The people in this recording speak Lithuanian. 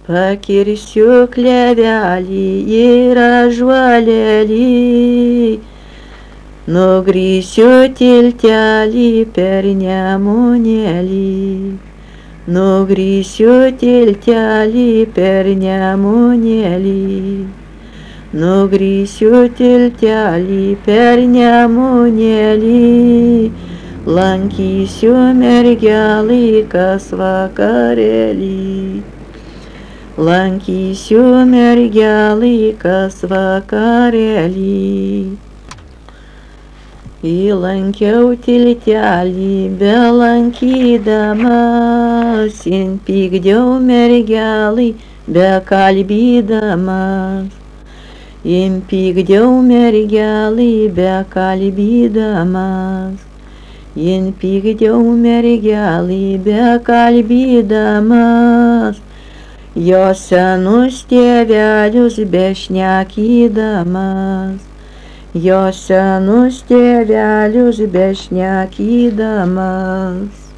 Pakirsiu klevelį ir ąžuolėlį, nugrysiu tiltelį per Nemunėlį, nugrysiu tiltelį per Nemunėlį, nugrysiu tiltelį per Nemunėlį, lankysiu mergelį kas vakarėlį. Lankysiu mergelį kas vakarėlį. Įlankiau tiltelį belankydamas, įpykdžiau mergelį bekalbydamas. Įpykdžiau mergelį bekalbydamas. Įpykdžiau mergelį bekalbydamas. Jos senus tėvelius bešnekydamas, jos senus tėvelius bešnekydamas.